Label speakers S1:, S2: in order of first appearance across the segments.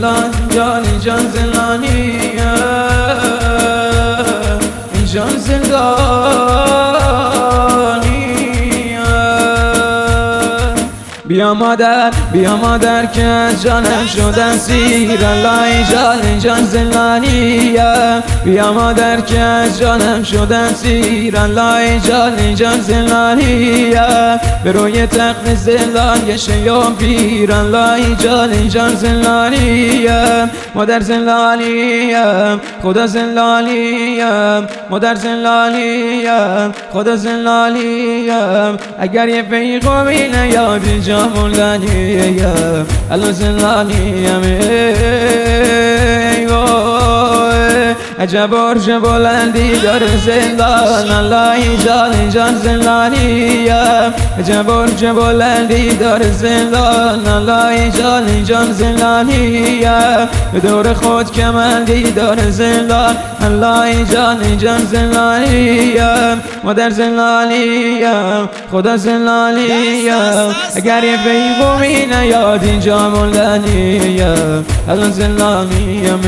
S1: زندان جان جان زندانیه جان زندانیه بیا مادر که از جانم شدن سیر الله جان جان زندانیه بیا مادر که از جانم شدن سیر الله جان جان زندانیه به روی تخت زندان یه شیام پیر الله جان جان زندانیه مادر زندانیه خدا زندانیه مادر زندانیه خدا زندانیه اگر یه پیغامی نیابی جا موندنیه الان زندانیم عجب برج بلندی داره زندان الله جان جان زندانیه عجب برج بلندی داره زندان الله جان جان زندانیه به دور خود کمندی داره زندان الله جان جان زندانیه مادر زندانیه خدا زندانیه اگر یه پیغامی نیاد اینجا موندنیه الان زندانیم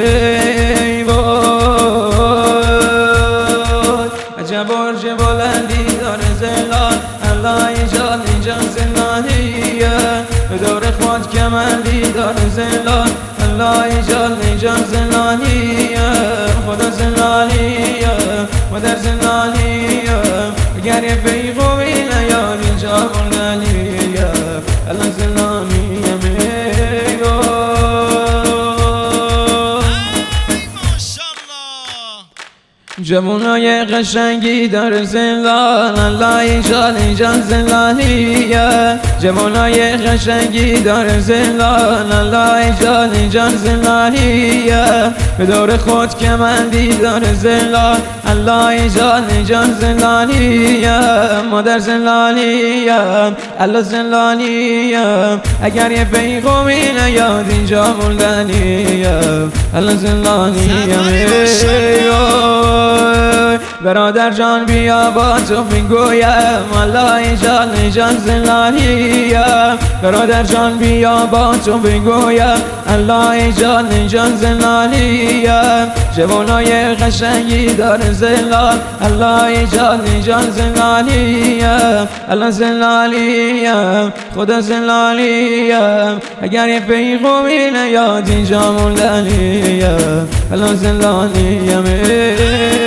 S1: عجب برج بلندی داره زندان الله جان جان زندانیه به دور خود کمندی داره زندان الله جان جان زندانیه خدا زندانیه مادر زندانیه اگر یه پیغامی نیاد اینجا موندنیه الان زندانیه جوانای قشنگی در زندان الله جان جان زندانیه جوانای قشنگی در زندان الله جان جان زندانیه به دور خود کمندی در زندان الله جان جان زندانیه مادر زندانیه الله زندانیه اگر یه پیغامی نیاد اینجا موندنیه الله زندانیه برادر جان بیا با تو میگویم الله جان جان زندانیه برادر جان بیا با تو میگویم الله جان جان زندانیه جوانای قشنگی داره زندان الله جان جان زندانیه الله زندانیه خدا زندانیه اگر یه پیغامی نیاد اینجا موندنیه الله زندانیه